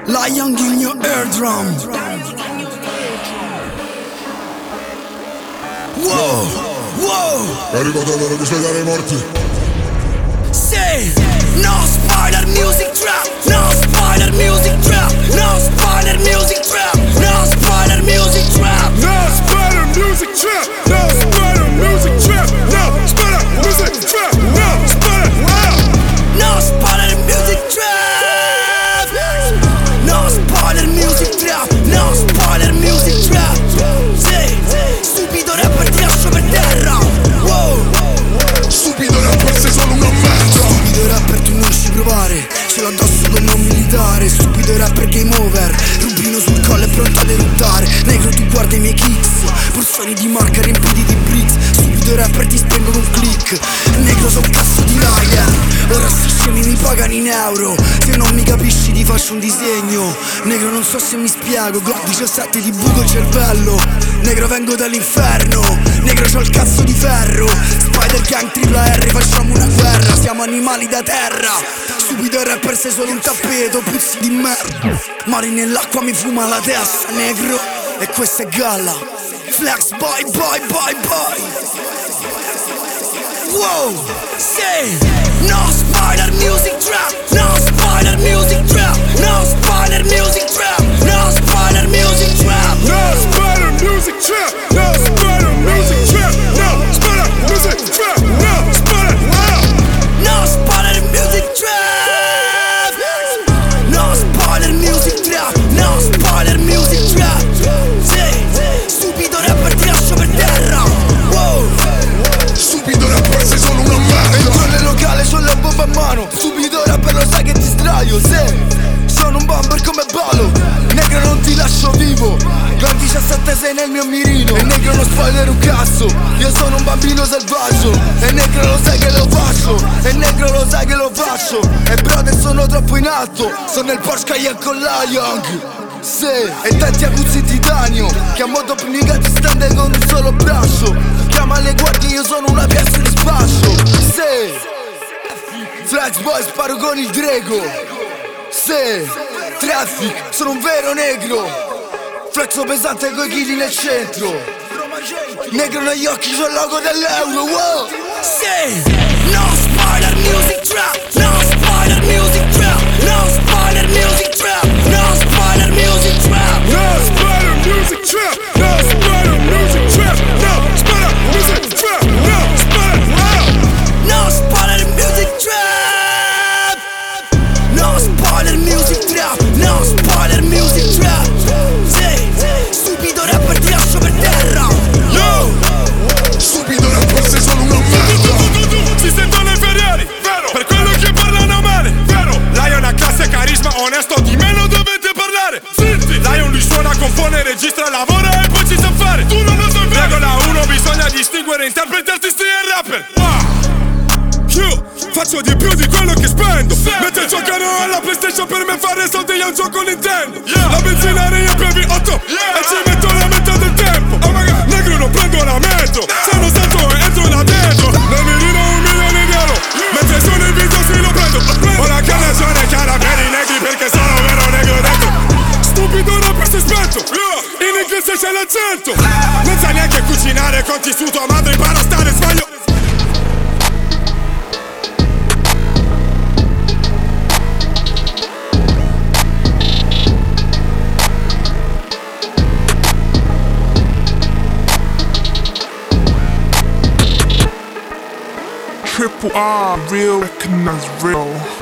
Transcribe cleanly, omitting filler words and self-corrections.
Lion in your eardrum. Wow, wow. È arrivato l'ora di svegliare i morti. Say, no spoiler music trap. No spoiler music trap. No spoiler music trap. No spoiler music trap. No spoiler music trap. No spoiler music trap. No spoiler music trap. No spoiler. No spoiler music trap. No spoiler music trap. No spoiler music trap. Say, stupido rapper ti lascio per terra. Wow. Stupido rapper sei solo una merda. Stupido rapper tu non ci provare, ce l'ho addosso con non militare. Stupido rapper game over, rubino sul collo è pronto ad eruttare. Negro tu guarda i miei kicks, borsoni di marca riempiti di bricks. Stupido rapper ti spengo con un click. Negro so cazzo di liar, ora sti scemi mi pagano in euro. Se non mi capisci ti faccio un disegno. Negro non so se mi spiego, Glock 17 ti buco il cervello. Negro vengo dall'inferno, negro c'ho il cazzo di ferro. Spider Gang tripla R, facciamo una guerra, siamo animali da terra. Stupido rapper sei solo un tappeto, puzzi di merda. Mari nell'acqua mi fuma la testa, negro. E questa è galla. Flex boy, boy, boy, boy. Wow, say, no spoiler music trap. No spoiler music trap. No spoiler music trap. No spoiler music trap. No spoiler music trap. No spoiler music trap. No spoiler music trap. No spoiler. No spoiler music trap. No spoiler music trap. No spoiler music trap. Say, stupido rapper ti lascio per terra. Wow. Stupido rapper sei solo una merda. Entro nel locale c'ho la bomba in mano. Stupido rapper lo sai che ti sdraio. Se sono un bomber come Balo. Negro non ti lascio vivo. Glock 17 sei nel mio mirino. E negro non spoiler un cazzo. Io sono un bambino selvaggio. E negro lo sai che lo faccio. E negro lo sai che lo faccio. E brother sono troppo in alto. Sono nel Porsche Cayenne con la Young. Se, e tanti aguzzi in titanio. Chiamo top nigga ti stende con un solo braccio. Chiama le guardie io sono una piazza di spaccio. Se, Flex boy sparo con il Drago. Se, Traffic sono un vero negro. Flexo pesante coi chili nel centro. Negro negli occhi c'ho il logo dell'euro. Wow. Say, no spoiler music trap. No spoiler music trap. No spoiler music trap. No spoiler music trap. No spoiler music trap. No spoiler music trap. No spoiler music trap. No spoiler. No spoiler music trap. No spoiler music trap. No spoiler music trap. Say, stupido rapper ti lascio per terra. Yo. Stupido rapper sei solo una merda. Si sentono inferiori, vero? Per quello che parlano male, vero? Lion ha classe, carisma, onesto, di me non dovete parlare. Zitti! Lion lui suona, compone, registra, lavora e poi ci sa fare. Tu non lo sai fare. Regola 1, bisogna distinguere interpreti, artisti e rapper. Io faccio di più di quello che spendo. Mentre giocano alla PlayStation, per me fare soldi è un gioco Nintendo. La benzina riempie 8 e ci metto la metà del tempo. Oh my god, negro non prendo la metro. Sono stato e entro là dentro. Ne mirino 1 milione di euro. Mentre sono in video sì lo prendo. Ho la carnagione chiara per i negri perché sono vero negro dentro. Stupido rapper si è spento. In inglese c'è l'accento. Non sai neanche cucinare, conti su tua madre, impara a stare sbaglio. Triple R, real, recognize real.